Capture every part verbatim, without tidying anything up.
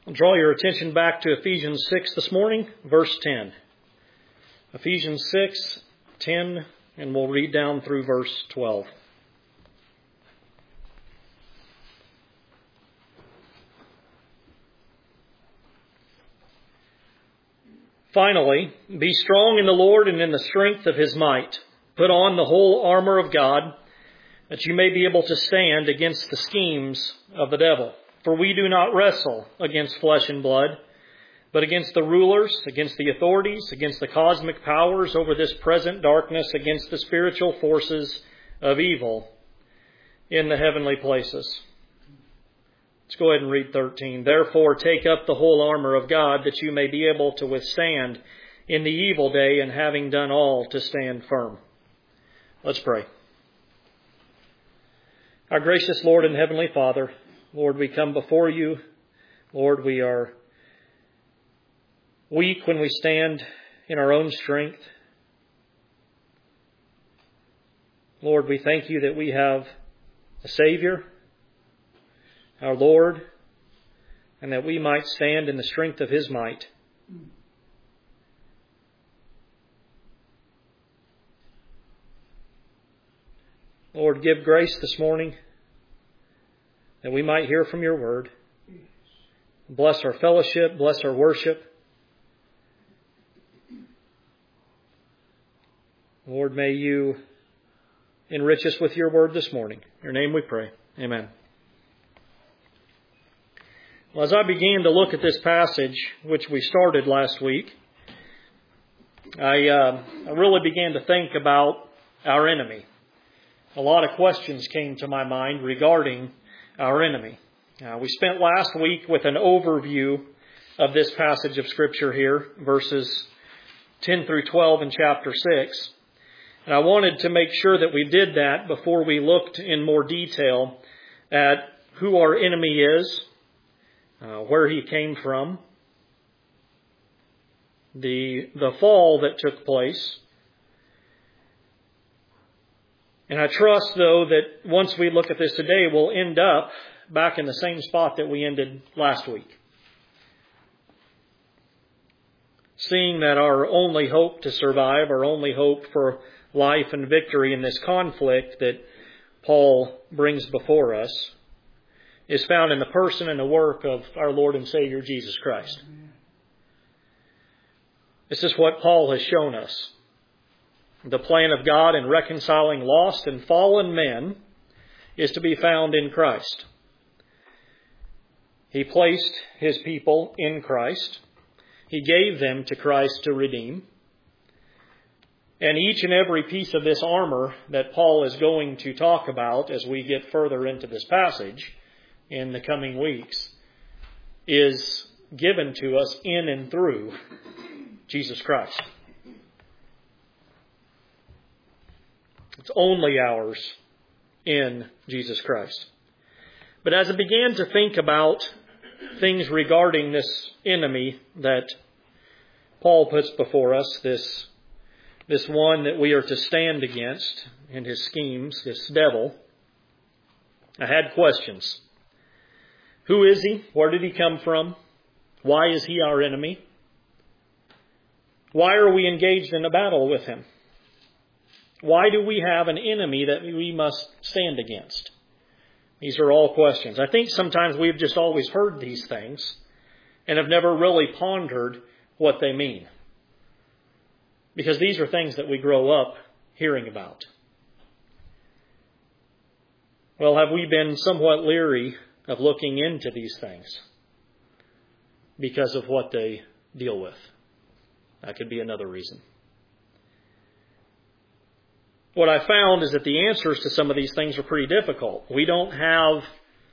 I'll draw your attention back to Ephesians six this morning, verse ten. Ephesians six, ten, and we'll read down through verse twelve. Finally, be strong in the Lord and in the strength of His might. Put on the whole armor of God, that you may be able to stand against the schemes of the devil. For we do not wrestle against flesh and blood, but against the rulers, against the authorities, against the cosmic powers over this present darkness, against the spiritual forces of evil in the heavenly places. Let's go ahead and read thirteen. Therefore, take up the whole armor of God, that you may be able to withstand in the evil day, and having done all, to stand firm. Let's pray. Our gracious Lord and Heavenly Father, Lord, we come before you. Lord, we are weak when we stand in our own strength. Lord, we thank you that we have a Savior, our Lord, and that we might stand in the strength of His might. Lord, give grace this morning that we might hear from your word. Bless our fellowship, bless our worship. Lord, may you enrich us with your word this morning. In your name we pray. Amen. Well, as I began to look at this passage, which we started last week, I, uh, I really began to think about our enemy. A lot of questions came to my mind regarding our enemy. Uh, we spent last week with an overview of this passage of Scripture here, verses ten through twelve in chapter six. And I wanted to make sure that we did that before we looked in more detail at who our enemy is, Uh, where he came from, the the fall that took place. And I trust, though, that once we look at this today, we'll end up back in the same spot that we ended last week. Seeing that our only hope to survive, our only hope for life and victory in this conflict that Paul brings before us, is found in the person and the work of our Lord and Savior, Jesus Christ. This is what Paul has shown us. The plan of God in reconciling lost and fallen men is to be found in Christ. He placed His people in Christ. He gave them to Christ to redeem. And each and every piece of this armor that Paul is going to talk about as we get further into this passage in the coming weeks is given to us in and through Jesus Christ. It's only ours in Jesus Christ. But as I began to think about things regarding this enemy that Paul puts before us, this, this one that we are to stand against in his schemes, this devil, I had questions. Who is he? Where did he come from? Why is he our enemy? Why are we engaged in a battle with him? Why do we have an enemy that we must stand against? These are all questions. I think sometimes we've just always heard these things and have never really pondered what they mean. Because these are things that we grow up hearing about. Well, have we been somewhat leery of looking into these things because of what they deal with? That could be another reason. What I found is that the answers to some of these things are pretty difficult. We don't have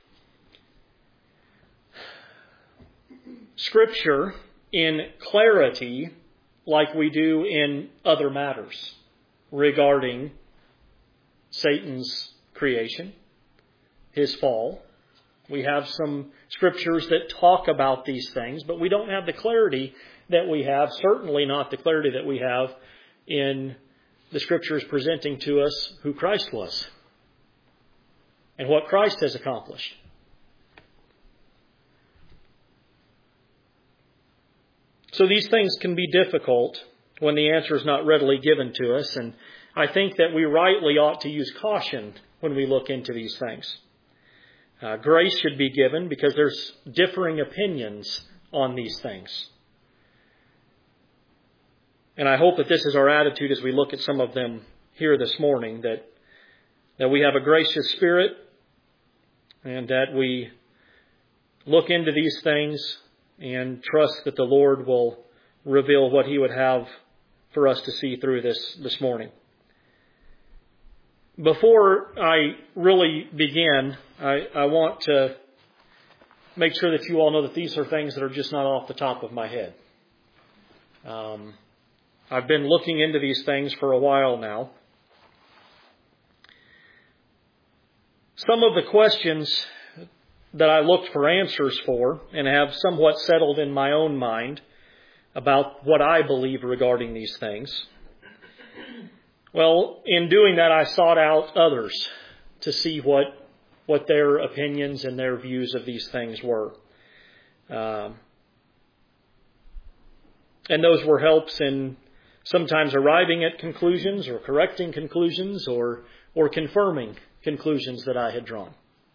Scripture in clarity like we do in other matters regarding Satan's creation, his fall. We have some Scriptures that talk about these things, but we don't have the clarity that we have, certainly not the clarity that we have in the Scriptures presenting to us who Christ was and what Christ has accomplished. So these things can be difficult when the answer is not readily given to us, and I think that we rightly ought to use caution when we look into these things. Uh, grace should be given because there's differing opinions on these things. And I hope that this is our attitude as we look at some of them here this morning, that, that we have a gracious spirit and that we look into these things and trust that the Lord will reveal what He would have for us to see through this this morning. Before I really begin, I, I want to make sure that you all know that these are things that are just not off the top of my head. Um, I've been looking into these things for a while now. Some of the questions that I looked for answers for and have somewhat settled in my own mind about what I believe regarding these things. Well, in doing that, I sought out others to see what what their opinions and their views of these things were. Um, and those were helps in sometimes arriving at conclusions or correcting conclusions or or confirming conclusions that I had drawn.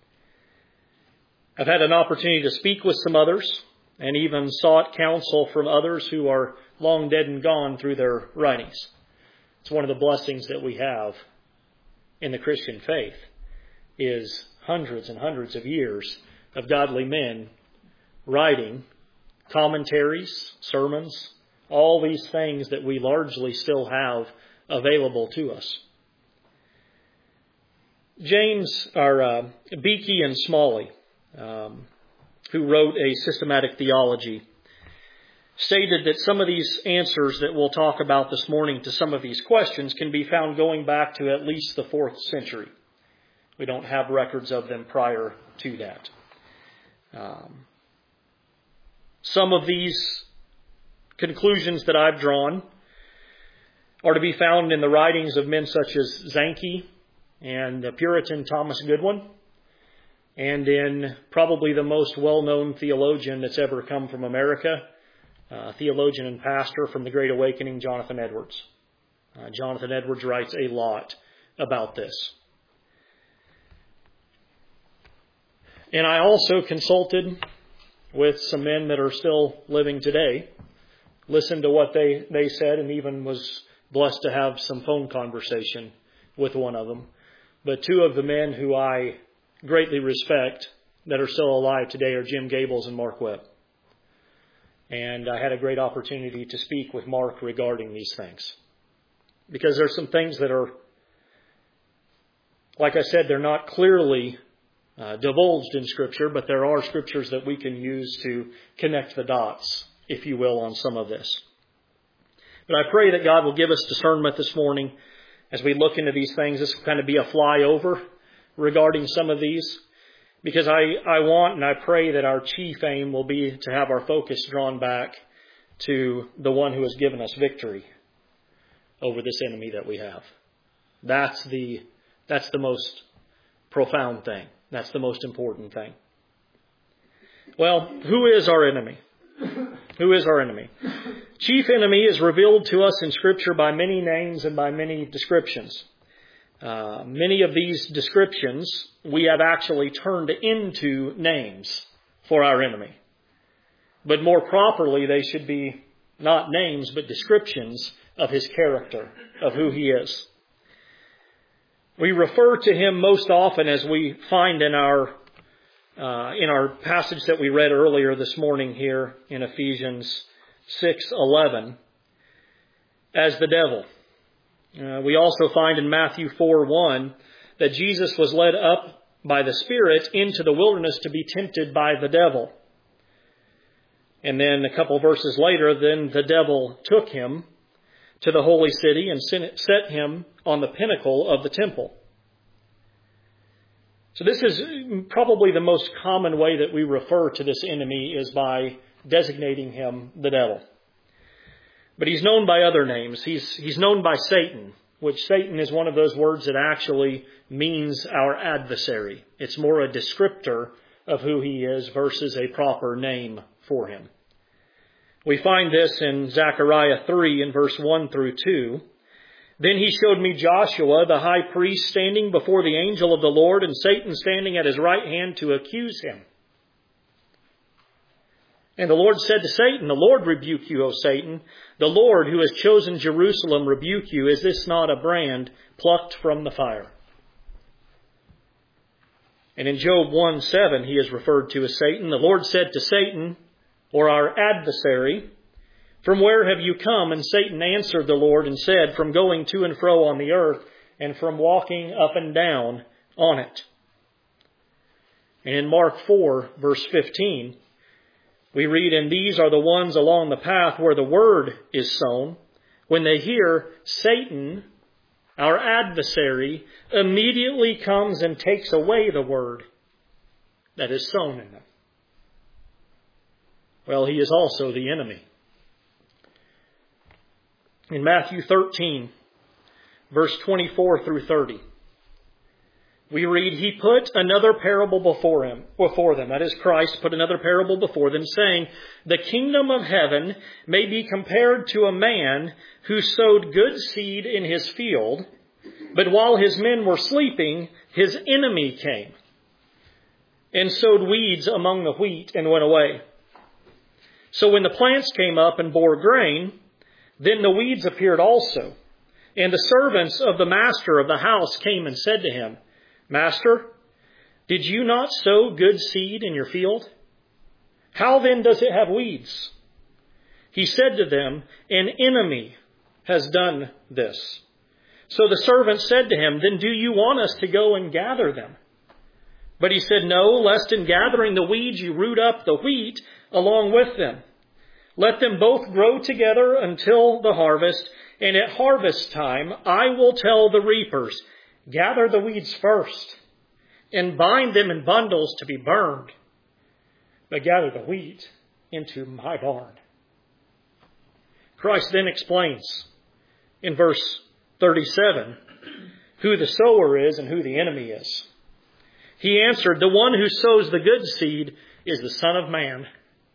I've had an opportunity to speak with some others and even sought counsel from others who are long dead and gone through their writings. It's one of the blessings that we have in the Christian faith is hundreds and hundreds of years of godly men writing commentaries, sermons, all these things that we largely still have available to us. James, or uh, Beeke and Smalley, um, who wrote a systematic theology, stated that some of these answers that we'll talk about this morning to some of these questions can be found going back to at least the fourth century. We don't have records of them prior to that. Um, some of these conclusions that I've drawn are to be found in the writings of men such as Zanke and the Puritan Thomas Goodwin, and in probably the most well-known theologian that's ever come from America, Uh, theologian and pastor from the Great Awakening, Jonathan Edwards. Uh, Jonathan Edwards writes a lot about this. And I also consulted with some men that are still living today, listened to what they, they said, and even was blessed to have some phone conversation with one of them. But two of the men who I greatly respect that are still alive today are Jim Gables and Mark Webb. And I had a great opportunity to speak with Mark regarding these things. Because there's some things that are, like I said, they're not clearly uh, divulged in Scripture, but there are Scriptures that we can use to connect the dots, if you will, on some of this. But I pray that God will give us discernment this morning as we look into these things. This will kind of be a flyover regarding some of these. Because I, I want and I pray that our chief aim will be to have our focus drawn back to the one who has given us victory over this enemy that we have. That's the, that's the most profound thing. That's the most important thing. Well, who is our enemy? Who is our enemy? Chief enemy is revealed to us in Scripture by many names and by many descriptions. Uh, many of these descriptions we have actually turned into names for our enemy. But more properly, they should be not names, but descriptions of his character, of who he is. We refer to him most often, as we find in our uh, in our passage that we read earlier this morning here in Ephesians six eleven, as the devil. Uh, we also find in Matthew four one that Jesus was led up by the Spirit into the wilderness to be tempted by the devil. And then a couple verses later, then the devil took him to the holy city and set him on the pinnacle of the temple. So this is probably the most common way that we refer to this enemy, is by designating him the devil. But he's known by other names. He's, he's known by Satan, which Satan is one of those words that actually means our adversary. It's more a descriptor of who he is versus a proper name for him. We find this in Zechariah three in verse one through two. Then he showed me Joshua, the high priest, standing before the angel of the Lord, and Satan standing at his right hand to accuse him. And the Lord said to Satan, "The Lord rebuke you, O Satan. The Lord who has chosen Jerusalem rebuke you. Is this not a brand plucked from the fire?" And in Job one seven, he is referred to as Satan. The Lord said to Satan, or our adversary, "From where have you come?" And Satan answered the Lord and said, "From going to and fro on the earth, and from walking up and down on it." And in Mark four, verse fifteen, we read, "And these are the ones along the path where the word is sown. When they hear, Satan, our adversary, immediately comes and takes away the word that is sown in them." Well, he is also the enemy. In Matthew thirteen, verse twenty-four through thirty, we read, "He put another parable before him, before them." That is, Christ put another parable before them, saying, "The kingdom of heaven may be compared to a man who sowed good seed in his field, but while his men were sleeping, his enemy came and sowed weeds among the wheat and went away. So when the plants came up and bore grain, then the weeds appeared also. And the servants of the master of the house came and said to him, 'Master, did you not sow good seed in your field? How then does it have weeds?' He said to them, 'An enemy has done this.' So the servants said to him, 'Then do you want us to go and gather them?' But he said, 'No, lest in gathering the weeds you root up the wheat along with them. Let them both grow together until the harvest, and at harvest time I will tell the reapers, gather the weeds first, and bind them in bundles to be burned, but gather the wheat into my barn.'" Christ then explains in verse thirty-seven who the sower is and who the enemy is. He answered, "The one who sows the good seed is the Son of Man,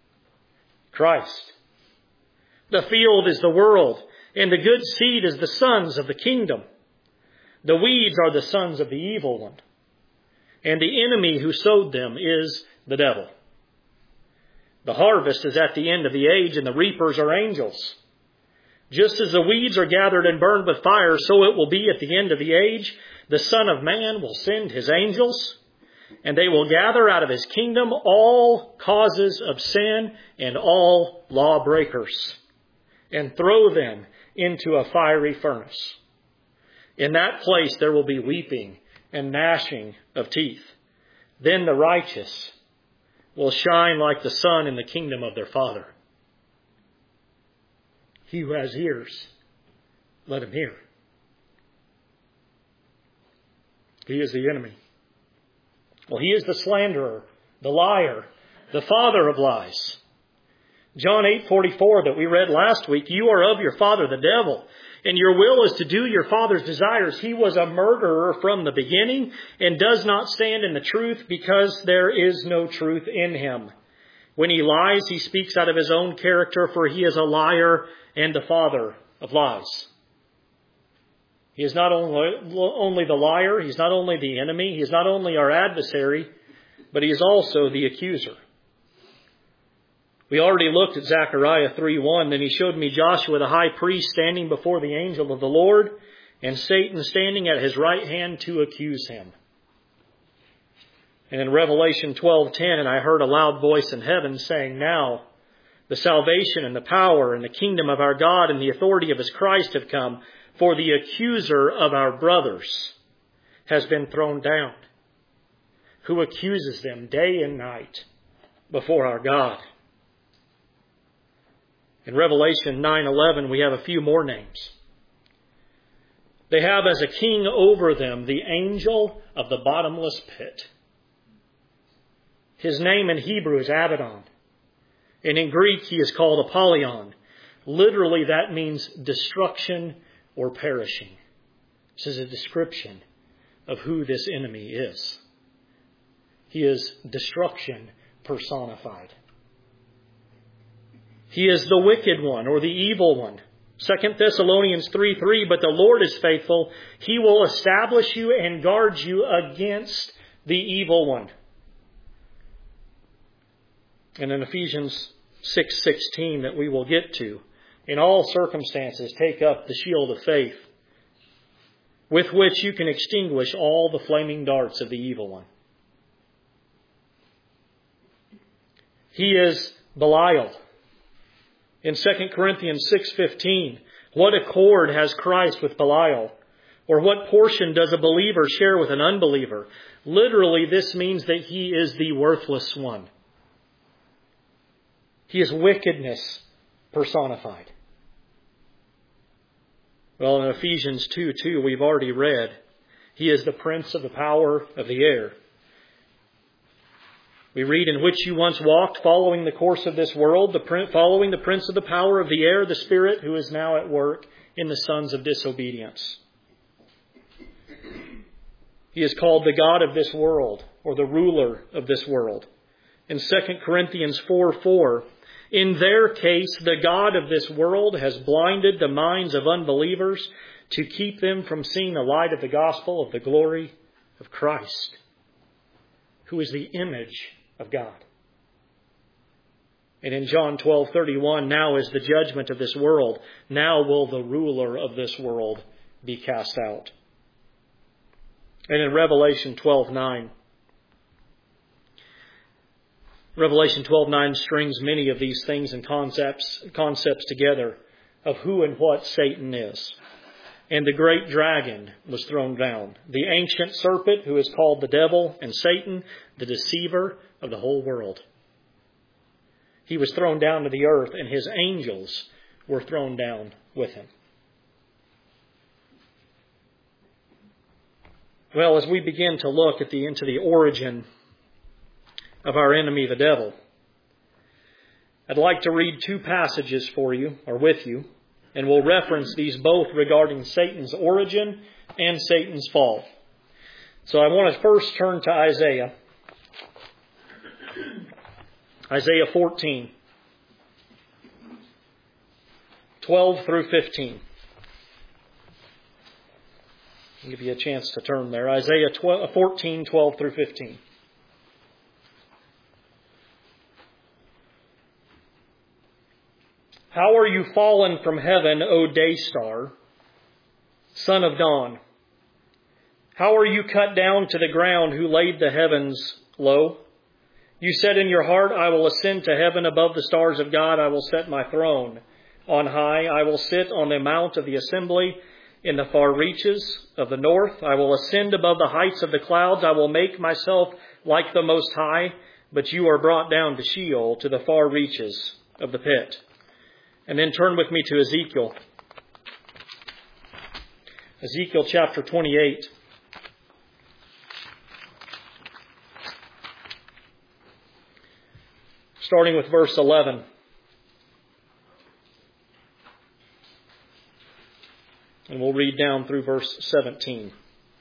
Christ. The field is the world, and the good seed is the sons of the kingdom. The weeds are the sons of the evil one, and the enemy who sowed them is the devil. The harvest is at the end of the age, and the reapers are angels. Just as the weeds are gathered and burned with fire, so it will be at the end of the age. The Son of Man will send his angels, and they will gather out of his kingdom all causes of sin and all lawbreakers, and throw them into a fiery furnace. In that place there will be weeping and gnashing of teeth. Then the righteous will shine like the sun in the kingdom of their Father. He who has ears, let him hear." He is the enemy. Well, he is the slanderer, the liar, the father of lies. John eight forty-four that we read last week, "You are of your father the devil, and your will is to do your father's desires. He was a murderer from the beginning and does not stand in the truth because there is no truth in him. When he lies, he speaks out of his own character, for he is a liar and the father of lies." He is not only, only the liar, he's not only the enemy, he's not only our adversary, but he is also the accuser. We already looked at Zechariah three one. "Then he showed me Joshua the high priest standing before the angel of the Lord, and Satan standing at his right hand to accuse him." And in Revelation twelve ten, "And I heard a loud voice in heaven saying, 'Now the salvation and the power and the kingdom of our God and the authority of his Christ have come, for the accuser of our brothers has been thrown down, who accuses them day and night before our God.'" In Revelation nine eleven, we have a few more names. "They have as a king over them the angel of the bottomless pit. His name in Hebrew is Abaddon, and in Greek he is called Apollyon. Literally that means destruction or perishing." This is a description of who this enemy is. He is destruction personified. He is the wicked one or the evil one. Second Thessalonians three three, but the Lord is faithful. He will establish you and guard you against the evil one. And in Ephesians six sixteen that we will get to, in all circumstances take up the shield of faith, with which you can extinguish all the flaming darts of the evil one. He is Belial. In Second Corinthians six fifteen, what accord has Christ with Belial? Or what portion does a believer share with an unbeliever? Literally, this means that he is the worthless one. He is wickedness personified. Well, in Ephesians two two, we've already read, he is the prince of the power of the air. We read, in which you once walked, following the course of this world, the following the prince of the power of the air, the spirit who is now at work in the sons of disobedience. He is called the God of this world, or the ruler of this world. In Second Corinthians four four, in their case, the God of this world has blinded the minds of unbelievers to keep them from seeing the light of the gospel of the glory of Christ, who is the image of God. And in John twelve thirty-one, now is the judgment of this world. Now will the ruler of this world be cast out. And in Revelation twelve nine, Revelation twelve nine strings many of these things and concepts, concepts together of who and what Satan is. And the great dragon was thrown down, the ancient serpent who is called the devil and Satan, the deceiver of the whole world. He was thrown down to the earth, and his angels were thrown down with him. Well, as we begin to look at the into the origin of our enemy, the devil, I'd like to read two passages for you, or with you, and we'll reference these both regarding Satan's origin and Satan's fall. So I want to first turn to Isaiah. Isaiah fourteen, twelve through fifteen. I'll give you a chance to turn there. Isaiah fourteen, twelve through fifteen. How are you fallen from heaven, O day star, son of dawn? How are you cut down to the ground, who laid the heavens low? You said in your heart, I will ascend to heaven above the stars of God. I will set my throne on high. I will sit on the mount of the assembly in the far reaches of the north. I will ascend above the heights of the clouds. I will make myself like the Most High. But you are brought down to Sheol, to the far reaches of the pit. And then turn with me to Ezekiel. Ezekiel chapter twenty-eight. Starting with verse eleven. And we'll read down through verse seventeen.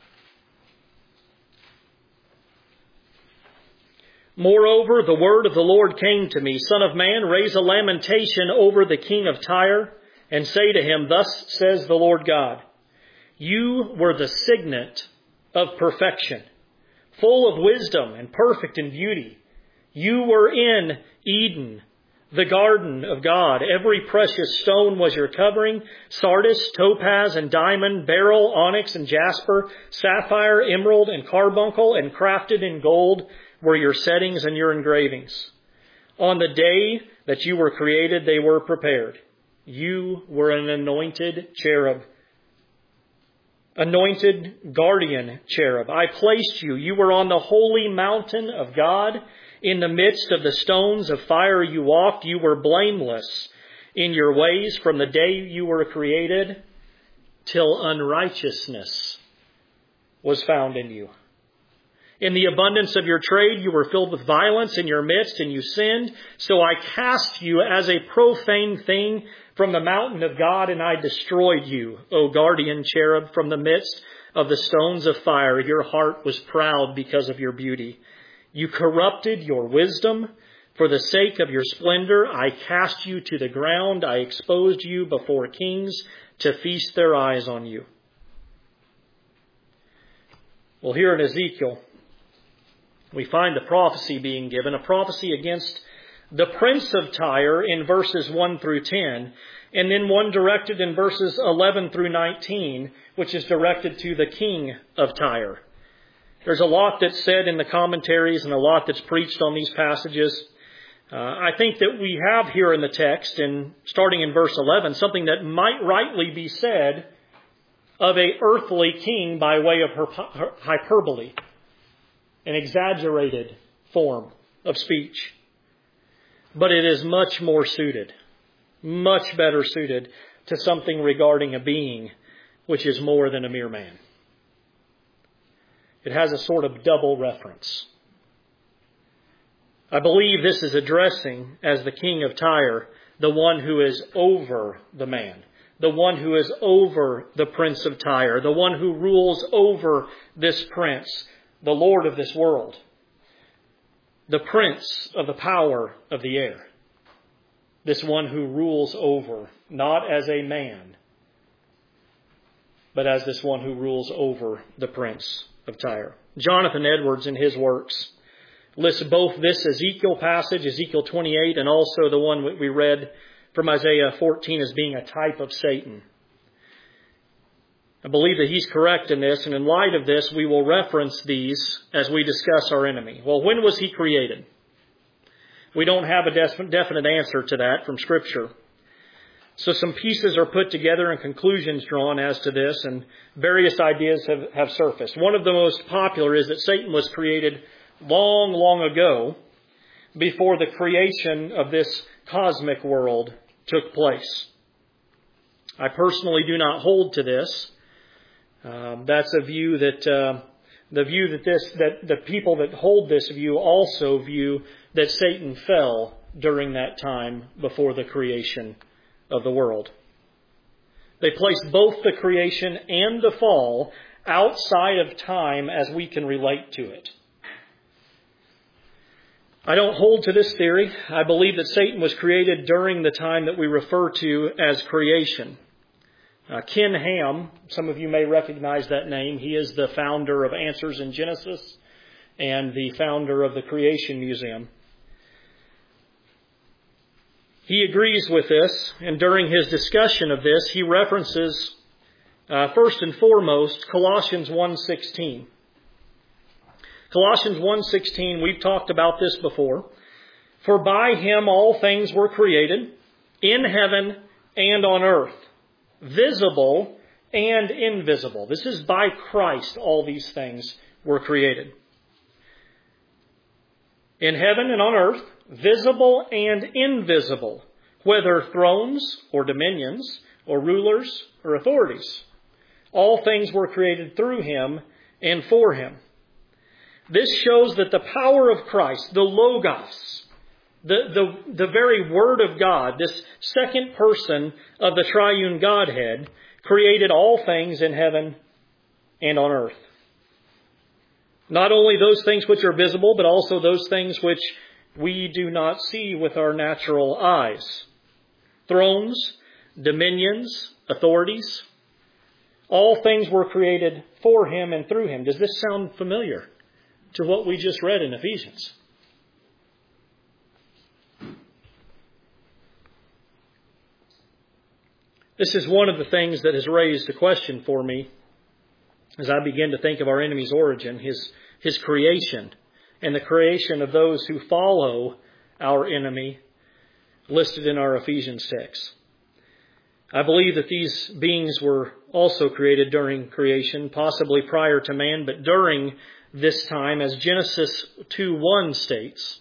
Moreover, the word of the Lord came to me, Son of man, raise a lamentation over the king of Tyre, and say to him, Thus says the Lord God, you were the signet of perfection, full of wisdom and perfect in beauty. You were in Eden, the garden of God. Every precious stone was your covering, sardius, topaz, and diamond, beryl, onyx, and jasper, sapphire, emerald, and carbuncle, and crafted in gold were your settings and your engravings. On the day that you were created, they were prepared. You were an anointed cherub, anointed guardian cherub. I placed you. You were on the holy mountain of God. In the midst of the stones of fire you walked. You were blameless in your ways from the day you were created till unrighteousness was found in you. In the abundance of your trade, you were filled with violence in your midst, and you sinned. So I cast you as a profane thing from the mountain of God, and I destroyed you, O guardian cherub, from the midst of the stones of fire. Your heart was proud because of your beauty. You corrupted your wisdom For the sake of your splendor, I cast you to the ground. I exposed you before kings to feast their eyes on you. Well, here in Ezekiel, we find the prophecy being given, a prophecy against the prince of Tyre in verses one through ten, and then one directed in verses eleven through nineteen, which is directed to the king of Tyre. There's a lot that's said in the commentaries and a lot that's preached on these passages. Uh, I think that we have here in the text, and starting in verse eleven, something that might rightly be said of a earthly king by way of her hyperbole, an exaggerated form of speech. But it is much more suited, much better suited to something regarding a being which is more than a mere man. It has a sort of double reference. I believe this is addressing, as the king of Tyre, the one who is over the man, the one who is over the prince of Tyre, the one who rules over this prince, the Lord of this world, the prince of the power of the air, this one who rules over, not as a man, but as this one who rules over the prince of Tyre. Jonathan Edwards, in his works, lists both this Ezekiel passage, Ezekiel twenty-eight, and also the one we read from Isaiah fourteen as being a type of Satan. I believe that he's correct in this, and in light of this, we will reference these as we discuss our enemy. Well, when was he created? We don't have a definite answer to that from Scripture. So some pieces are put together and conclusions drawn as to this, and various ideas have, have surfaced. One of the most popular is that Satan was created long, long ago, before the creation of this cosmic world took place. I personally do not hold to this. Um, that's a view that uh, the view that this that the people that hold this view also view that Satan fell during that time before the creation of the world. They place both the creation and the fall outside of time as we can relate to it. I don't hold to this theory. I believe that Satan was created during the time that we refer to as creation. Uh, Ken Ham, some of you may recognize that name. He is the founder of Answers in Genesis and the founder of the Creation Museum. He agrees with this, and during his discussion of this, he references, uh, first and foremost, Colossians one sixteen. Colossians one sixteen, we've talked about this before. For by him all things were created, in heaven and on earth, visible and invisible. This is by Christ all these things were created. In heaven and on earth, visible and invisible, whether thrones or dominions or rulers or authorities. All things were created through him and for him. This shows that the power of Christ, the Logos, the, the, the very Word of God, this second person of the triune Godhead, created all things in heaven and on earth. Not only those things which are visible, but also those things which we do not see with our natural eyes. Thrones, dominions, authorities. All things were created for him and through him. Does this sound familiar to what we just read in Ephesians? This is one of the things that has raised a question for me as I begin to think of our enemy's origin, his, his creation, and the creation of those who follow our enemy listed in our Ephesians text. I believe that these beings were also created during creation, possibly prior to man, but during this time, as Genesis two one states,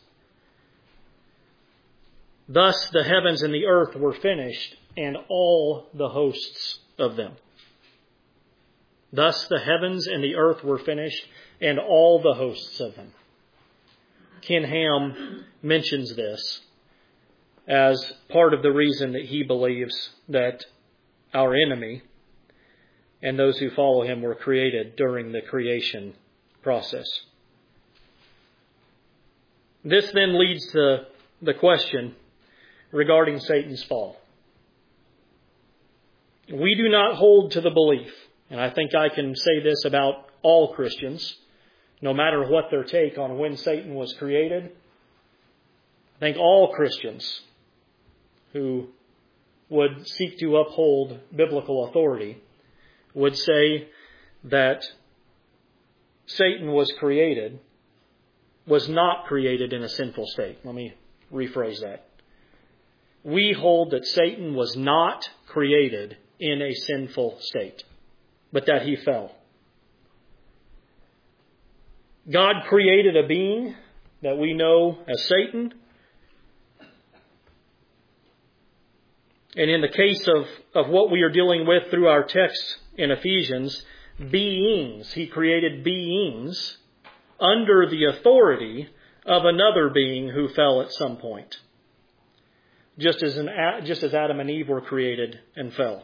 thus the heavens and the earth were finished, and all the hosts of them. Thus the heavens and the earth were finished, and all the hosts of them. Ken Ham mentions this as part of the reason that he believes that our enemy and those who follow him were created during the creation process. This then leads to the question regarding Satan's fall. We do not hold to the belief, and I think I can say this about all Christians, no matter what their take on when Satan was created. I think all Christians who would seek to uphold biblical authority would say that Satan was created, was not created in a sinful state. Let me rephrase that. We hold that Satan was not created in a sinful state, but that he fell. God created a being that we know as Satan. And in the case of, of what we are dealing with through our text in Ephesians, beings, he created beings under the authority of another being who fell at some point. Just as, an, just as Adam and Eve were created and fell.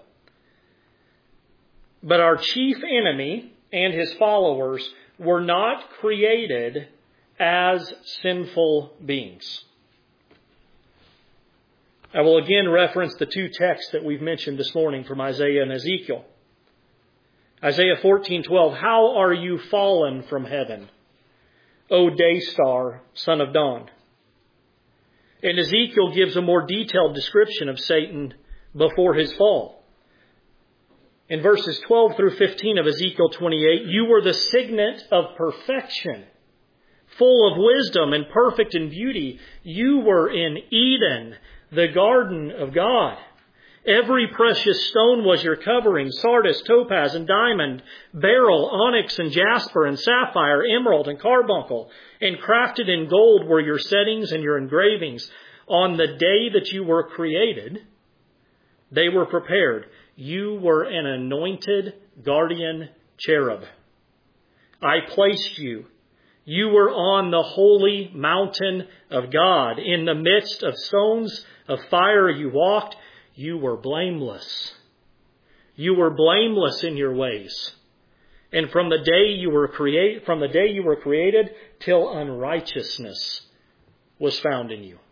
But our chief enemy and his followers were not created as sinful beings. I will again reference the two texts that we've mentioned this morning from Isaiah and Ezekiel. Isaiah fourteen twelve, how are you fallen from heaven, O day star, son of dawn? And Ezekiel gives a more detailed description of Satan before his fall. In verses twelve through fifteen of Ezekiel twenty-eight, you were the signet of perfection, full of wisdom and perfect in beauty. You were in Eden, the garden of God. Every precious stone was your covering, sardius, topaz, and diamond, beryl, onyx, and jasper, and sapphire, emerald, and carbuncle. And crafted in gold were your settings and your engravings. On the day that you were created, they were prepared. You were an anointed guardian cherub. I placed you. You were on the holy mountain of God. In the midst of stones of fire you walked. You were blameless. You were blameless in your ways. And from the day you were create, from the day you were created till unrighteousness was found in you.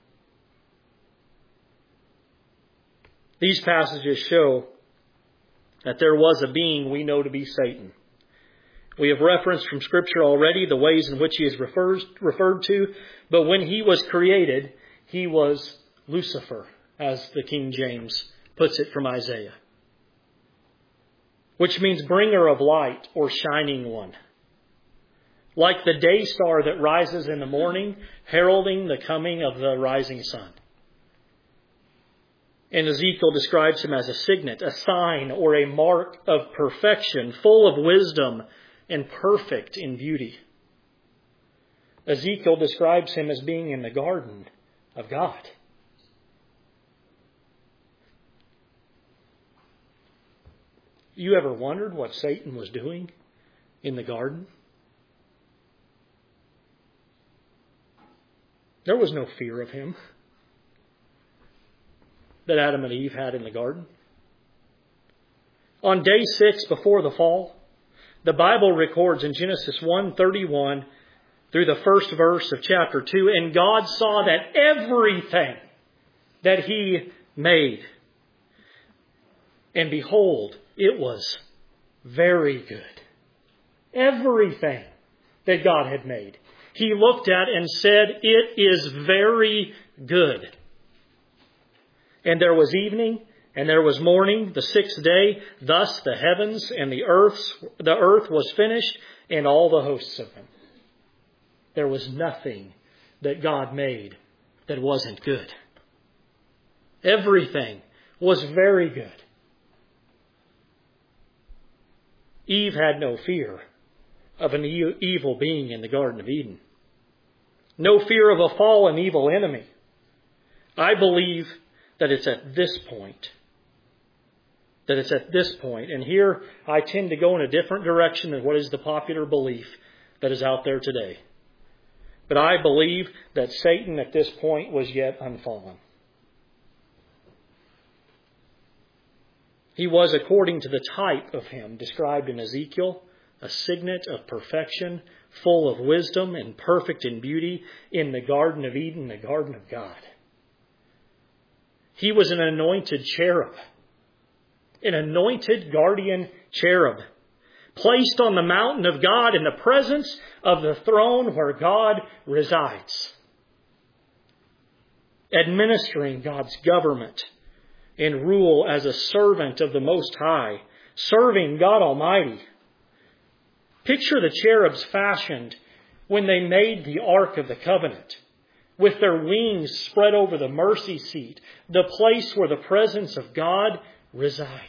These passages show that there was a being we know to be Satan. We have referenced from Scripture already the ways in which he is refers, referred to. But when he was created, he was Lucifer, as the King James puts it from Isaiah. Which means bringer of light or shining one. Like the day star that rises in the morning, heralding the coming of the rising sun. And Ezekiel describes him as a signet, a sign or a mark of perfection, full of wisdom and perfect in beauty. Ezekiel describes him as being in the garden of God. You ever wondered what Satan was doing in the garden? There was no fear of him that Adam and Eve had in the garden. On day six before the fall, the Bible records in Genesis one thirty-one through the first verse of chapter two, and God saw that everything that he made, and behold, it was very good. Everything that God had made, he looked at and said, it is very good. And there was evening, and there was morning, the sixth day. Thus the heavens and the earths, the earth was finished, and all the hosts of them. There was nothing that God made that wasn't good. Everything was very good. Eve had no fear of an evil being in the Garden of Eden. No fear of a fallen evil enemy. I believe that it's at this point, that it's at this point, and here I tend to go in a different direction than what is the popular belief that is out there today. But I believe that Satan at this point was yet unfallen. He was, according to the type of him described in Ezekiel, a signet of perfection, full of wisdom and perfect in beauty in the Garden of Eden, the Garden of God. He was an anointed cherub, an anointed guardian cherub, placed on the mountain of God in the presence of the throne where God resides, administering God's government and rule as a servant of the Most High, serving God Almighty. Picture the cherubs fashioned when they made the Ark of the Covenant, with their wings spread over the mercy seat, the place where the presence of God resided,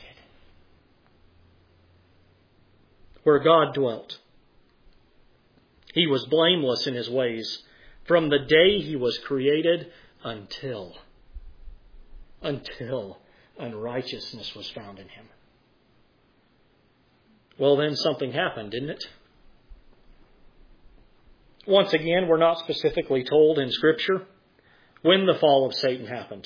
where God dwelt. He was blameless in His ways from the day He was created until, until unrighteousness was found in Him. Well, then something happened, didn't it? Once again, we're not specifically told in Scripture when the fall of Satan happened,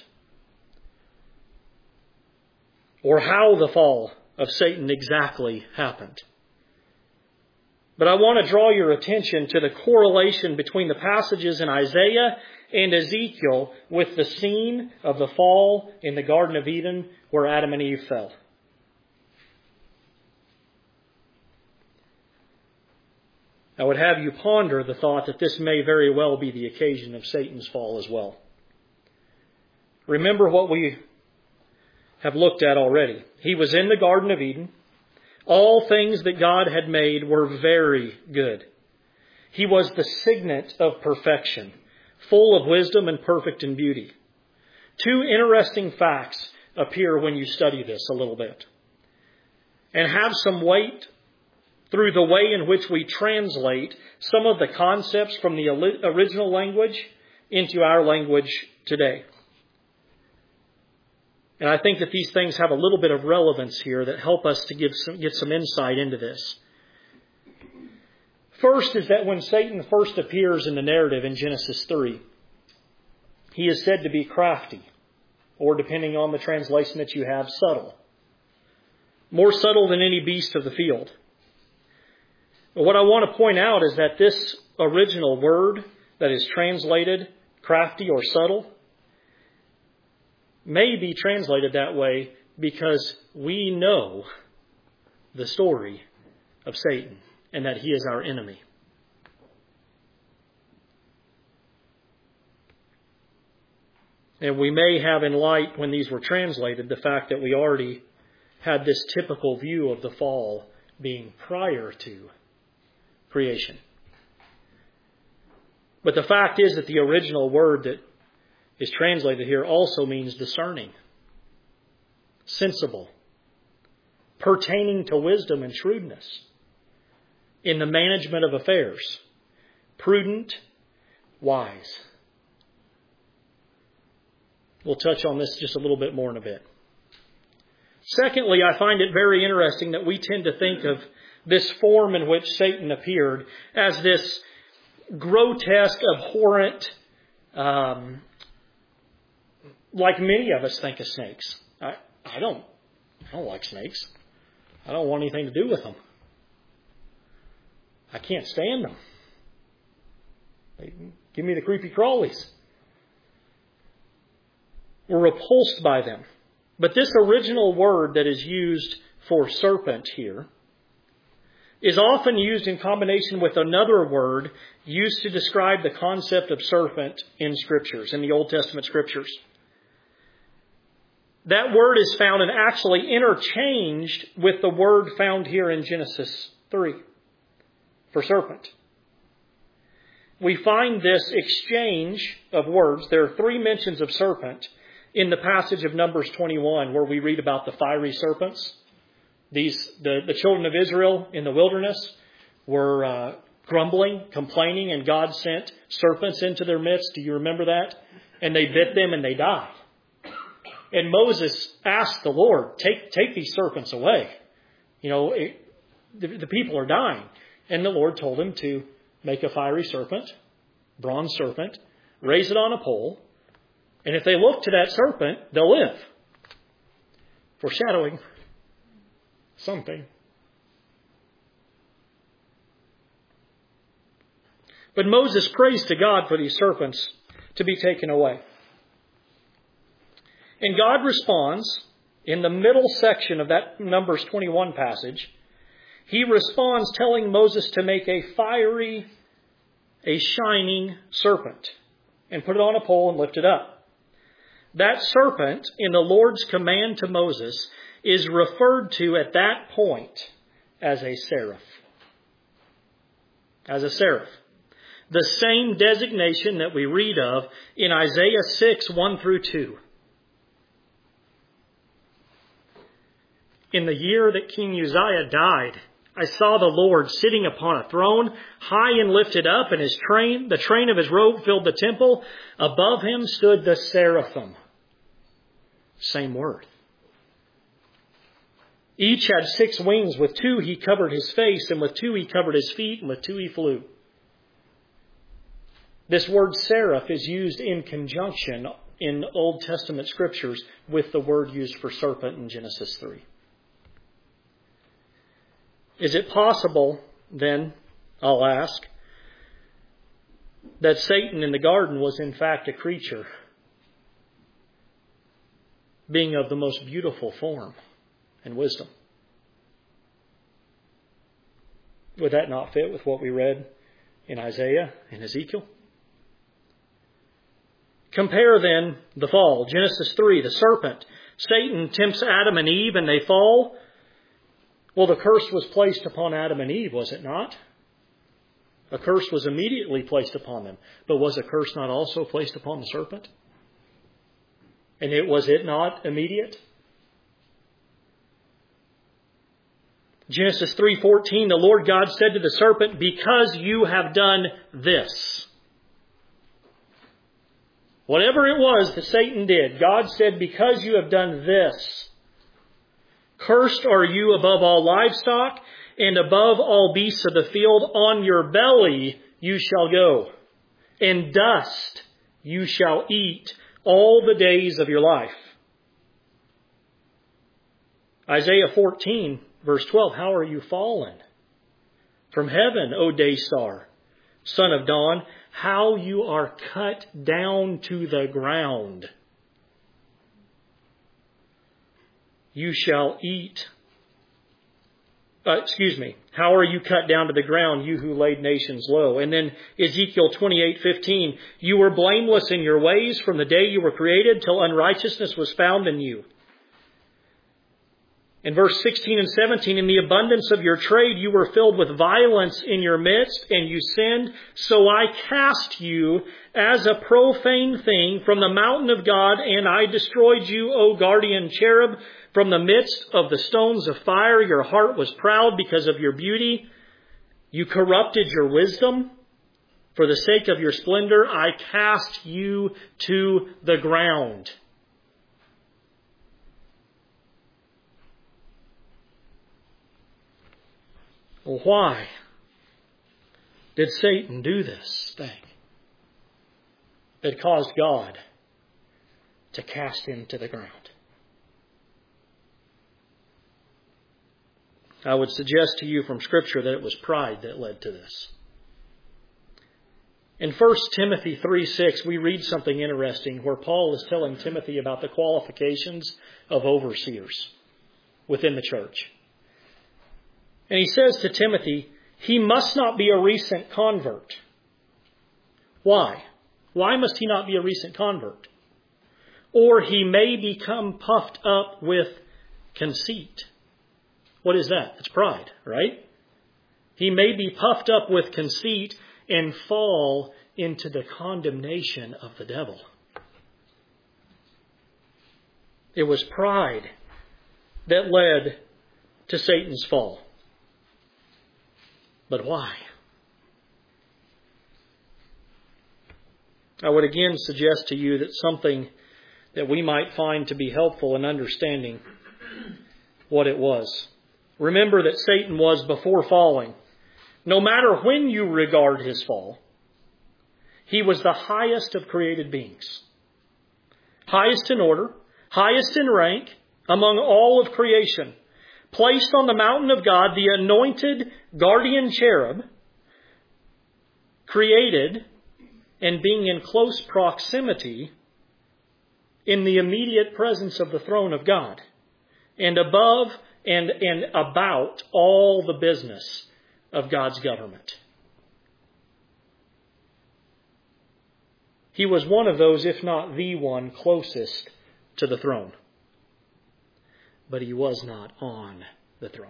or how the fall of Satan exactly happened. But I want to draw your attention to the correlation between the passages in Isaiah and Ezekiel with the scene of the fall in the Garden of Eden where Adam and Eve fell. I would have you ponder the thought that this may very well be the occasion of Satan's fall as well. Remember what we have looked at already. He was in the Garden of Eden. All things that God had made were very good. He was the signet of perfection, full of wisdom and perfect in beauty. Two interesting facts appear when you study this a little bit, and have some weight through the way in which we translate some of the concepts from the original language into our language today. And I think that these things have a little bit of relevance here that help us to give some, get some insight into this. First is that when Satan first appears in the narrative in Genesis three, he is said to be crafty, or depending on the translation that you have, subtle. More subtle than any beast of the field. But what I want to point out is that this original word that is translated crafty or subtle may be translated that way because we know the story of Satan and that he is our enemy. And we may have in light, when these were translated, the fact that we already had this typical view of the fall being prior to creation. But the fact is that the original word that is translated here also means discerning, sensible, pertaining to wisdom and shrewdness in the management of affairs, prudent, wise. We'll touch on this just a little bit more in a bit. Secondly, I find it very interesting that we tend to think of this form in which Satan appeared as this grotesque, abhorrent, um, like many of us think of snakes. I, I don't, I don't like snakes. I don't want anything to do with them. I can't stand them. They give me the creepy crawlies. We're repulsed by them. But this original word that is used for serpent here is often used in combination with another word used to describe the concept of serpent in Scriptures, in the Old Testament Scriptures. That word is found and actually interchanged with the word found here in Genesis three for serpent. We find this exchange of words. There are three mentions of serpent in the passage of Numbers twenty-one where we read about the fiery serpents. These the, the children of Israel in the wilderness were uh, grumbling, complaining, and God sent serpents into their midst. Do you remember that? And they bit them and they died. And Moses asked the Lord, take, take these serpents away. You know, it, the, the people are dying. And the Lord told him to make a fiery serpent, bronze serpent, raise it on a pole, and if they look to that serpent, they'll live. Foreshadowing something. But Moses prays to God for these serpents to be taken away. And God responds in the middle section of that Numbers twenty-one passage. He responds telling Moses to make a fiery, a shining serpent and put it on a pole and lift it up. That serpent, in the Lord's command to Moses, is referred to at that point as a seraph. As a seraph. The same designation that we read of in Isaiah six, one through two. In the year that King Uzziah died, I saw the Lord sitting upon a throne, high and lifted up, and his train, the train of his robe filled the temple. Above him stood the seraphim. Same word. Each had six wings. With two he covered his face, and with two he covered his feet, and with two he flew. This word seraph is used in conjunction in Old Testament scriptures with the word used for serpent in Genesis three. Is it possible, then, I'll ask, that Satan in the garden was in fact a creature, being of the most beautiful form and wisdom? Would that not fit with what we read in Isaiah and Ezekiel? Compare then the fall. Genesis three, the serpent. Satan tempts Adam and Eve and they fall. Well, the curse was placed upon Adam and Eve, was it not? A curse was immediately placed upon them. But was a curse not also placed upon the serpent? And it was it not immediate? Genesis three fourteen, the Lord God said to the serpent, because you have done this. Whatever it was that Satan did, God said, because you have done this, cursed are you above all livestock and above all beasts of the field. On your belly you shall go, and dust you shall eat all the days of your life. Isaiah fourteen, verse twelve, how are you fallen from heaven, O day star, son of dawn? How you are cut down to the ground. You shall eat. Uh, excuse me. How are you cut down to the ground, you who laid nations low? And then Ezekiel twenty-eight fifteen. You were blameless in your ways from the day you were created till unrighteousness was found in you. In verse sixteen and seventeen, in the abundance of your trade, you were filled with violence in your midst, and you sinned. So I cast you as a profane thing from the mountain of God, and I destroyed you, O guardian cherub, from the midst of the stones of fire. Your heart was proud because of your beauty. You corrupted your wisdom. For the sake of your splendor, I cast you to the ground. Well, why did Satan do this thing that caused God to cast him to the ground? I would suggest to you from Scripture that it was pride that led to this. In First Timothy three six, we read something interesting where Paul is telling Timothy about the qualifications of overseers within the church. And he says to Timothy, he must not be a recent convert. Why? Why must he not be a recent convert? Or he may become puffed up with conceit. What is that? It's pride, right? He may be puffed up with conceit and fall into the condemnation of the devil. It was pride that led to Satan's fall. But why? I would again suggest to you that something that we might find to be helpful in understanding what it was. Remember that Satan was before falling. No matter when you regard his fall, he was the highest of created beings. Highest in order, highest in rank among all of creation. Placed on the mountain of God, the anointed guardian cherub, created and being in close proximity in the immediate presence of the throne of God, and above and, and about all the business of God's government. He was one of those, if not the one, closest to the throne. But he was not on the throne.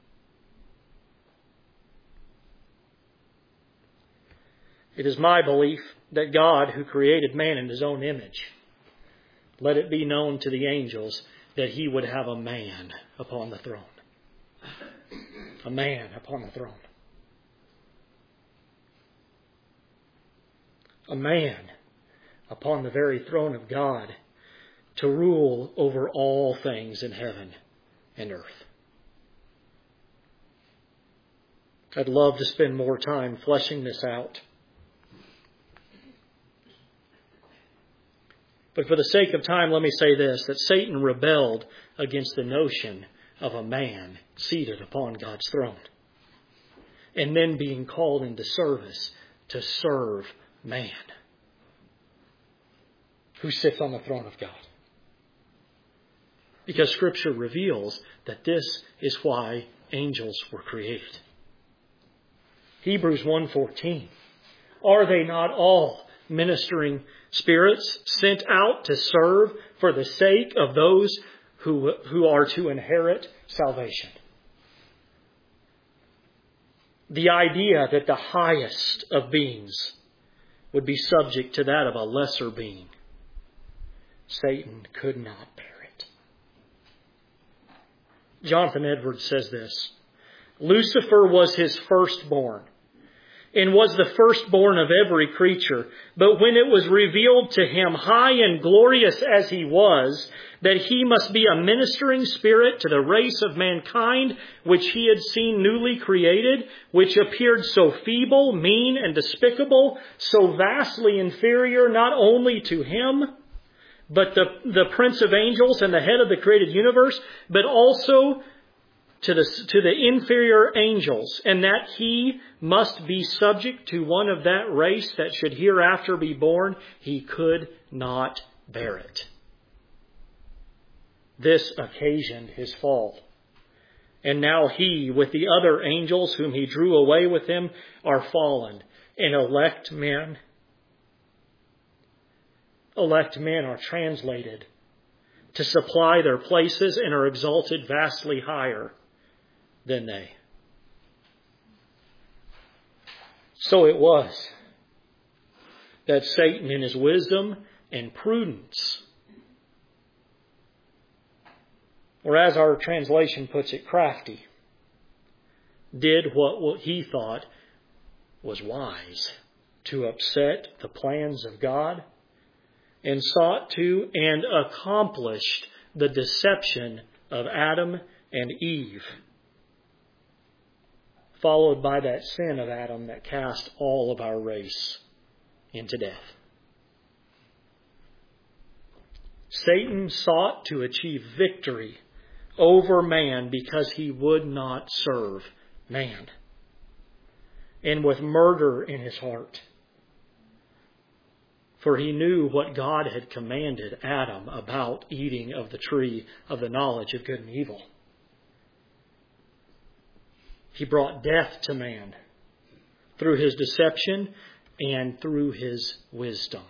It is my belief that God, who created man in His own image, let it be known to the angels that He would have a man upon the throne. A man upon the throne. A man upon the very throne of God to rule over all things in heaven and earth. I'd love to spend more time fleshing this out. But for the sake of time, let me say this, that Satan rebelled against the notion of a man seated upon God's throne, and then being called into service to serve man who sits on the throne of God. Because Scripture reveals that this is why angels were created. Hebrews one fourteen. Are they not all ministering spirits sent out to serve for the sake of those who, who are to inherit salvation? The idea that the highest of beings would be subject to that of a lesser being, Satan could not bear it. Jonathan Edwards says this: Lucifer was his firstborn, and was the firstborn of every creature. But when it was revealed to him, high and glorious as he was, that he must be a ministering spirit to the race of mankind, which he had seen newly created, which appeared so feeble, mean, and despicable, so vastly inferior not only to him, but the, the prince of angels and the head of the created universe, but also to the, to the inferior angels, and that he must be subject to one of that race that should hereafter be born, he could not bear it. This occasioned his fall. And now he, with the other angels whom he drew away with him, are fallen, and elect men. Elect men are translated to supply their places and are exalted vastly higher than they. So it was that Satan, in his wisdom and prudence, or as our translation puts it, crafty, did what he thought was wise to upset the plans of God, and sought to and accomplished the deception of Adam and Eve, followed by that sin of Adam that cast all of our race into death. Satan sought to achieve victory over man because he would not serve man, and with murder in his heart. For he knew what God had commanded Adam about eating of the tree of the knowledge of good and evil. He brought death to man through his deception and through his wisdom.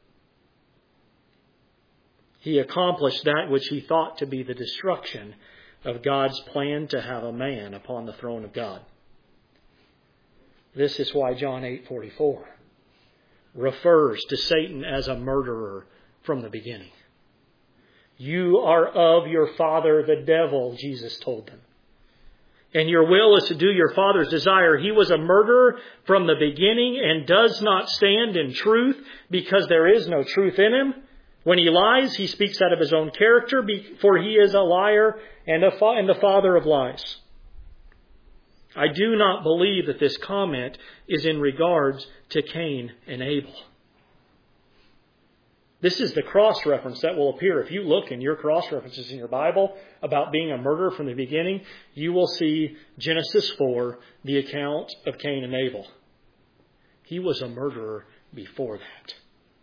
He accomplished that which he thought to be the destruction of God's plan to have a man upon the throne of God. This is why John eight forty-four refers to Satan as a murderer from the beginning. You are of your father the devil, Jesus told them, and your will is to do your father's desire. He was a murderer from the beginning and does not stand in truth because there is no truth in him. When he lies, he speaks out of his own character, for he is a liar and, a fa- and the father of lies. I do not believe that this comment is in regards to Cain and Abel. This is the cross-reference that will appear. If you look in your cross-references in your Bible about being a murderer from the beginning, you will see Genesis four, the account of Cain and Abel. He was a murderer before that.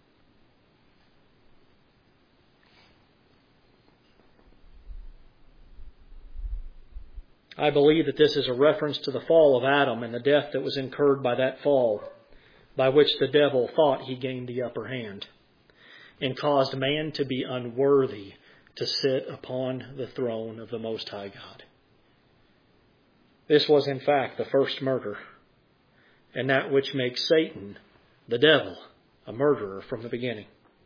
I believe that this is a reference to the fall of Adam and the death that was incurred by that fall, by which the devil thought he gained the upper hand and caused man to be unworthy to sit upon the throne of the Most High God. This was in fact the first murder, and that which makes Satan, the devil, a murderer from the beginning.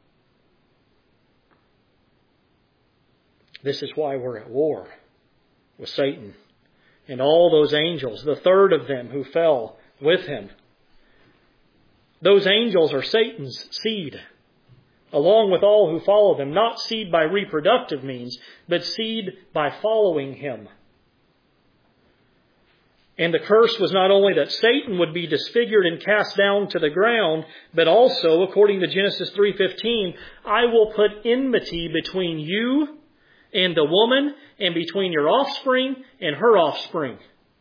This is why we're at war with Satan and all those angels, the third of them who fell with him. Those angels are Satan's seed, along with all who follow them, not seed by reproductive means, but seed by following him. And the curse was not only that Satan would be disfigured and cast down to the ground, but also, according to Genesis three fifteen, I will put enmity between you and the woman, and between your offspring and her offspring.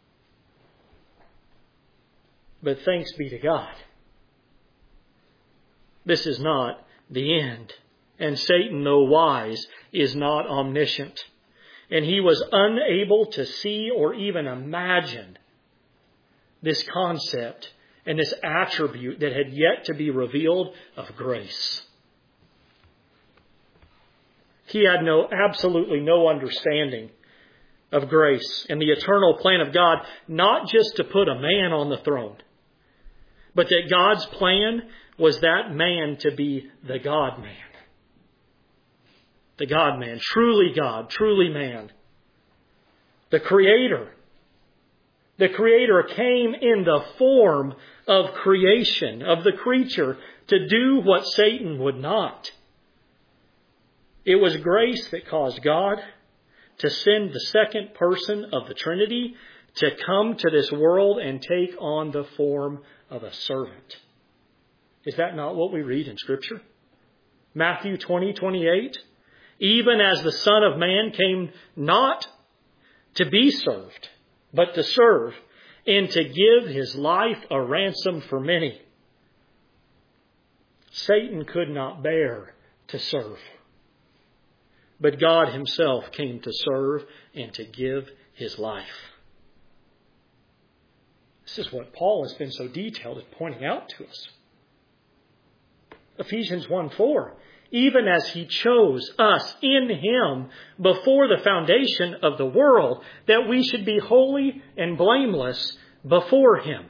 But thanks be to God, this is not the end. And Satan, though wise, is not omniscient. And he was unable to see or even imagine this concept and this attribute that had yet to be revealed of grace. He had no, absolutely no understanding of grace and the eternal plan of God, not just to put a man on the throne, but that God's plan was that man to be the God-man. The God-man, truly God, truly man. The Creator. The Creator came in the form of creation, of the creature, to do what Satan would not. It was grace that caused God to send the second person of the Trinity to come to this world and take on the form of a servant. Is that not what we read in Scripture? Matthew twenty twenty-eight. Even as the Son of Man came not to be served, but to serve, and to give his life a ransom for many. Satan could not bear to serve, but God himself came to serve and to give his life. This is what Paul has been so detailed at pointing out to us. Ephesians one four. Even as he chose us in him before the foundation of the world, that we should be holy and blameless before him.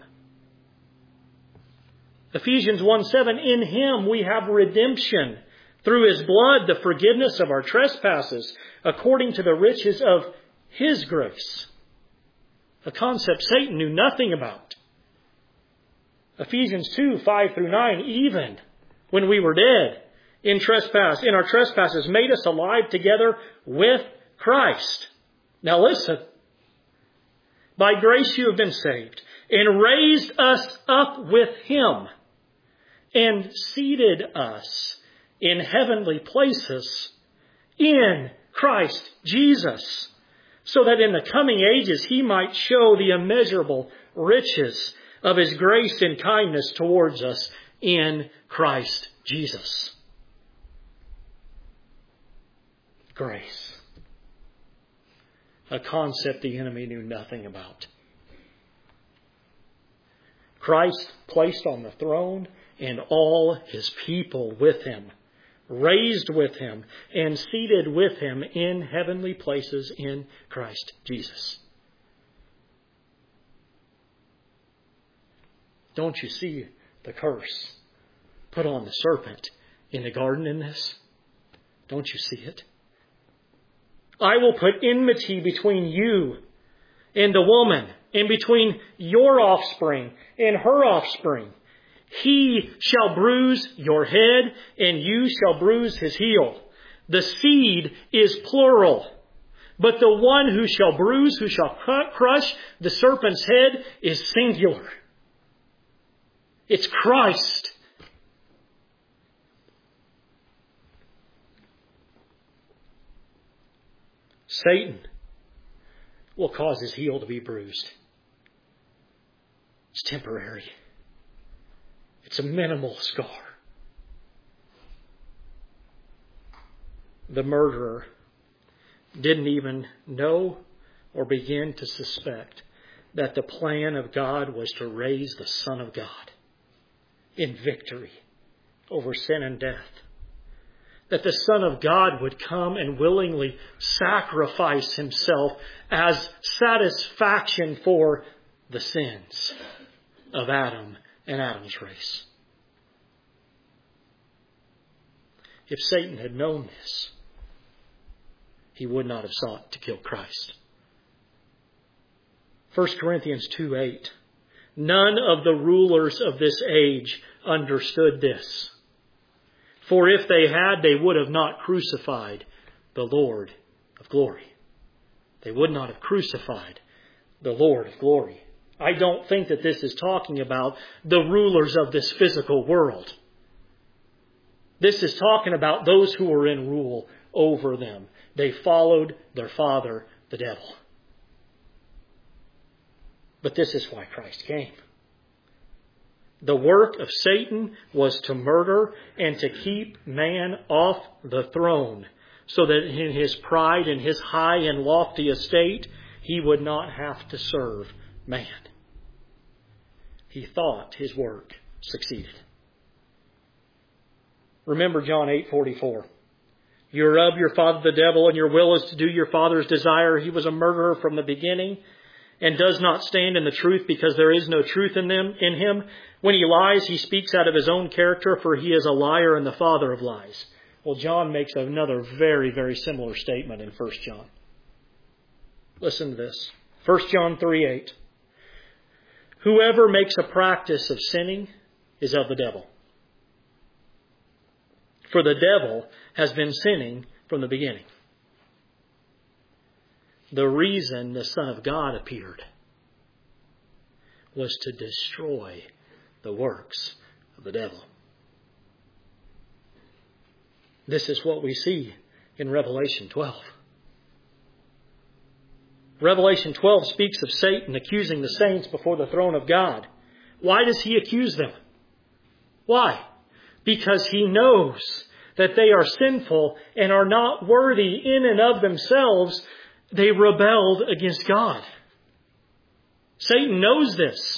Ephesians one seven. In him we have redemption, through his blood, the forgiveness of our trespasses, according to the riches of his grace. A concept Satan knew nothing about. Ephesians two five through nine. Even when we were dead in trespass, in our trespasses, made us alive together with Christ. Now listen. By grace you have been saved, and raised us up with him, and seated us in heavenly places in Christ Jesus, so that in the coming ages he might show the immeasurable riches of his grace and kindness towards us in Christ Jesus. Grace. A concept the enemy knew nothing about. Christ placed on the throne and all his people with him, raised with him, and seated with him in heavenly places in Christ Jesus. Don't you see the curse put on the serpent in the garden in this? Don't you see it? I will put enmity between you and the woman, and between your offspring and her offspring. He shall bruise your head, and you shall bruise his heel. The seed is plural, but the one who shall bruise, who shall crush the serpent's head, is singular. It's Christ. Satan will cause his heel to be bruised. It's temporary. It's a minimal scar. The murderer didn't even know or begin to suspect that the plan of God was to raise the Son of God in victory over sin and death. That the Son of God would come and willingly sacrifice himself as satisfaction for the sins of Adam and Adam's race. If Satan had known this, he would not have sought to kill Christ. First Corinthians two eight. None of the rulers of this age understood this. For if they had, they would have not crucified the Lord of glory. They would not have crucified the Lord of glory. I don't think that this is talking about the rulers of this physical world. This is talking about those who were in rule over them. They followed their father, the devil. But this is why Christ came. The work of Satan was to murder and to keep man off the throne, so that in his pride and his high and lofty estate, he would not have to serve man. He thought his work succeeded. Remember John eight forty-four. You are of your father the devil, and your will is to do your father's desire. He was a murderer from the beginning, and does not stand in the truth, because there is no truth in them in him. When he lies, he speaks out of his own character, for he is a liar and the father of lies. Well, John makes another very, very similar statement in First John. Listen to this. First John three eight. Whoever makes a practice of sinning is of the devil. For the devil has been sinning from the beginning. The reason the Son of God appeared was to destroy the works of the devil. This is what we see in Revelation twelve. Revelation twelve speaks of Satan accusing the saints before the throne of God. Why does he accuse them? Why? Because he knows that they are sinful and are not worthy in and of themselves. They rebelled against God. Satan knows this.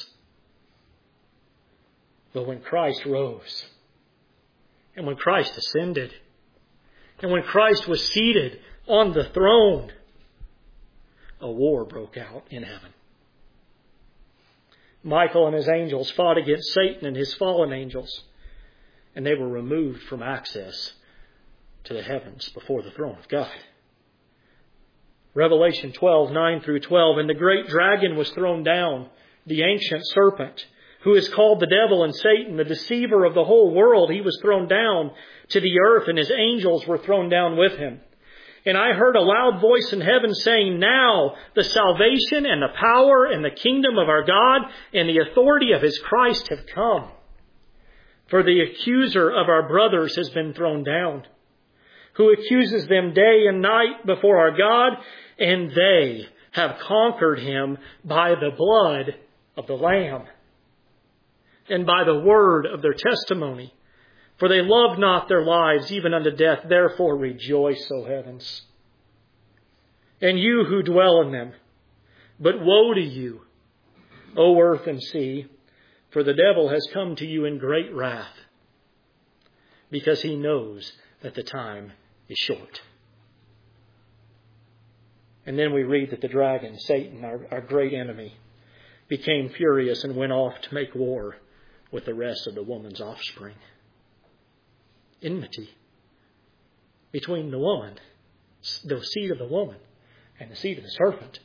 But when Christ rose, and when Christ ascended, and when Christ was seated on the throne, a war broke out in heaven. Michael and his angels fought against Satan and his fallen angels, and they were removed from access to the heavens before the throne of God. Revelation twelve, nine through twelve. And the great dragon was thrown down, the ancient serpent, who is called the devil and Satan, the deceiver of the whole world. He was thrown down to the earth, and his angels were thrown down with him. And I heard a loud voice in heaven saying, now the salvation and the power and the kingdom of our God and the authority of his Christ have come. For the accuser of our brothers has been thrown down, who accuses them day and night before our God, and they have conquered him by the blood of the Lamb and by the word of their testimony. For they loved not their lives even unto death. Therefore rejoice, O heavens, and you who dwell in them. But woe to you, O earth and sea, for the devil has come to you in great wrath, because he knows that the time is short. And then we read that the dragon, Satan, our, our great enemy, became furious and went off to make war with the rest of the woman's offspring. Enmity between the woman, the seed of the woman, and the seed of the serpent.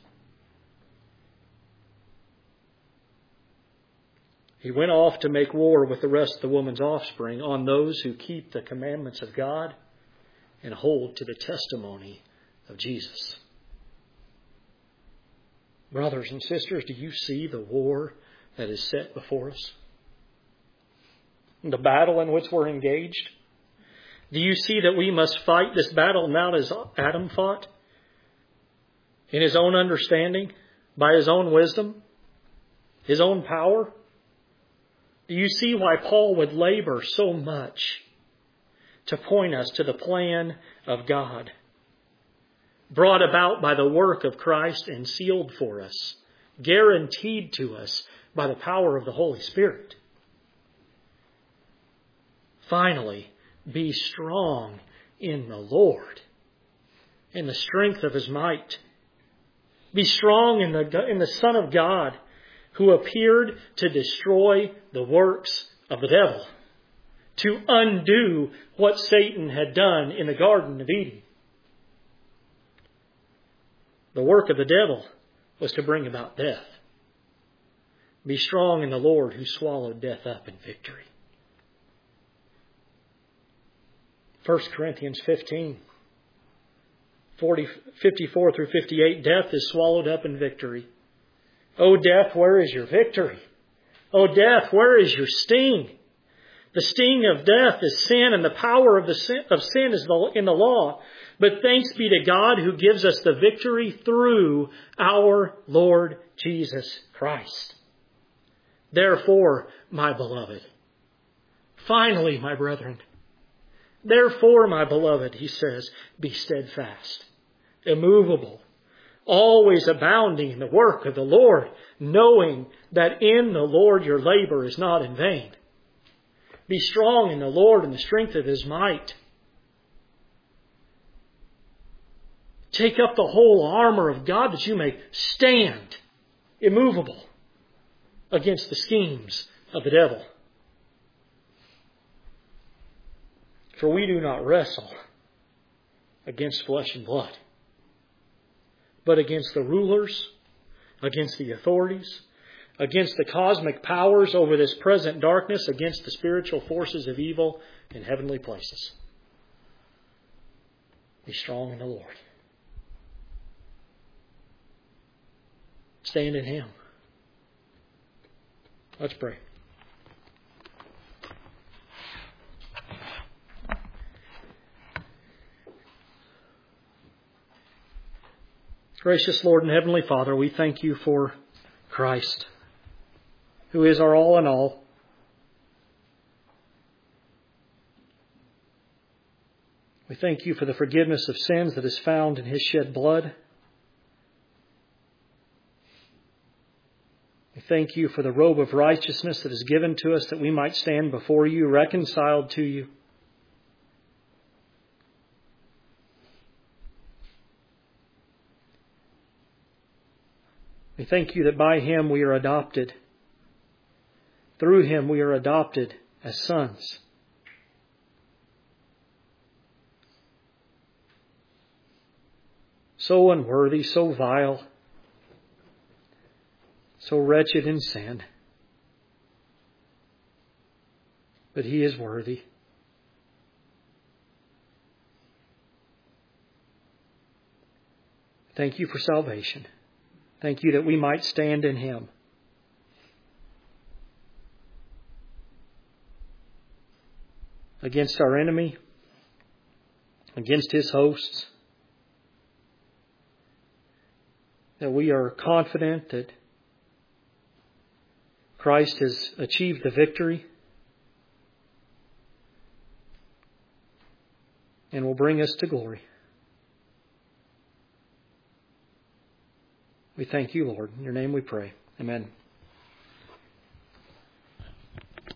He went off to make war with the rest of the woman's offspring on those who keep the commandments of God and hold to the testimony of Jesus. Brothers and sisters, do you see the war that is set before us? The battle in which we're engaged? Do you see that we must fight this battle not as Adam fought? In his own understanding, by his own wisdom, his own power? Do you see why Paul would labor so much to point us to the plan of God, brought about by the work of Christ and sealed for us, guaranteed to us by the power of the Holy Spirit? Finally, be strong in the Lord, in the strength of His might. Be strong in the, in the Son of God, who appeared to destroy the works of the devil, to undo what Satan had done in the Garden of Eden. The work of the devil was to bring about death. Be strong in the Lord, who swallowed death up in victory. First Corinthians fifteen, forty, fifty-four through fifty-eight, death is swallowed up in victory. O death, where is your victory? O death, where is your sting? The sting of death is sin, and the power of the sin, of sin is in the law. But thanks be to God who gives us the victory through our Lord Jesus Christ. Therefore, my beloved, finally, my brethren, therefore, my beloved, he says, be steadfast, immovable, always abounding in the work of the Lord, knowing that in the Lord your labor is not in vain. Be strong in the Lord and the strength of His might. Take up the whole armor of God that you may stand immovable against the schemes of the devil. For we do not wrestle against flesh and blood, but against the rulers, against the authorities, against the cosmic powers over this present darkness, against the spiritual forces of evil in heavenly places. Be strong in the Lord. Stand in Him. Let's pray. Gracious Lord and Heavenly Father, we thank You for Christ, who is our all in all. We thank You for the forgiveness of sins that is found in His shed blood. We thank You for the robe of righteousness that is given to us, that we might stand before You reconciled to You. We thank You that by Him we are adopted. Through Him we are adopted as sons. So unworthy, so vile, so wretched in sin. But He is worthy. Thank You for salvation. Thank You that we might stand in Him. Against our enemy, against his hosts, that we are confident that Christ has achieved the victory and will bring us to glory. We thank You, Lord. In Your name we pray. Amen.